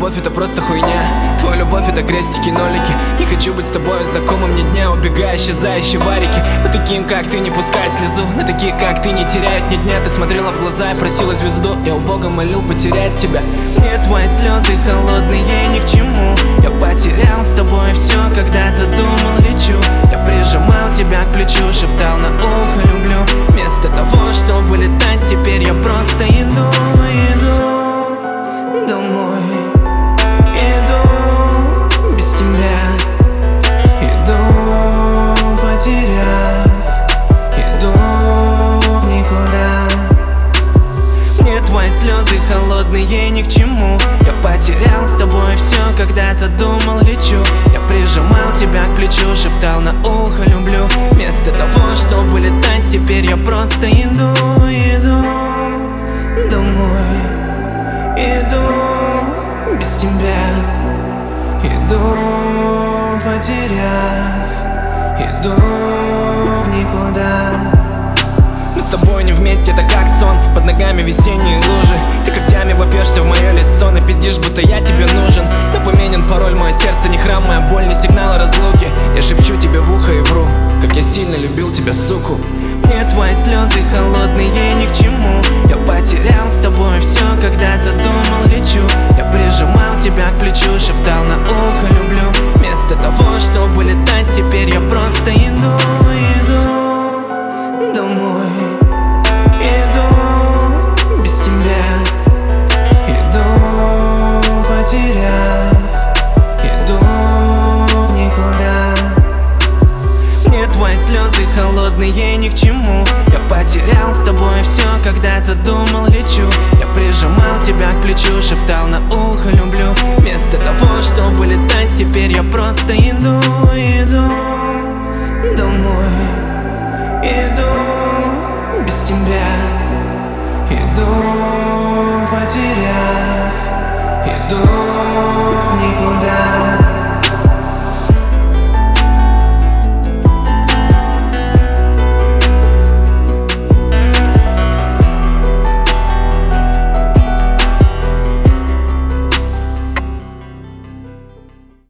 любовь это просто хуйня. Твоя любовь это крестики, нолики. Не хочу быть с тобой знакомым ни дня. Убегая, исчезающие варики. По таким, как ты, не пускать слезу. На таких, как ты, не теряют ни дня. Ты смотрела в глаза и просила звезду. Я у Бога молил потерять тебя. Мне твои слезы холодные ни к чему. Я потерял с тобой все, когда-то думал лечу. Я прижимал тебя к плечу, шептал на ухо люблю. Вместо того, чтобы летать, теперь я просто иду домой. Иду без тебя, иду потеряв, иду в никуда. Мне твои слезы холодные ни к чему. Я потерял с тобой все, когда-то думал лечу. Я прижимал тебя к плечу, шептал на ухо люблю. Вместо того, чтобы летать, теперь я просто иду домой. Иду без тебя, иду потеряв, иду в никуда. Мы с тобой не вместе, это как сон. Под ногами весенние лужи. Ты когтями вопьешься в мое лицо. Напиздишь, будто я тебе нужен. Напомнен пароль, мое сердце не храм, моя боль не сигнал разлуки. Я шепчу тебе в ухо и вру, как я сильно любил тебя, суку. Мне твои слезы холодные ни к чему. Я потерял с тобой все, когда-то думал лечу. Я прижимал тебя к плечу, шептал на ухо люблю. Вместо того, чтобы летать, теперь я просто иду домой. Иду без тебя, иду потеряв, иду в никуда. Мне твои слезы холодные ни к чему. Я потерял с тобой все, когда-то думал лечу. Я прижимал тебя к плечу, шептал на ухо люблю. Вместо того, чтобы летать, теперь я просто иду домой. Иду без тебя, иду потеряв, иду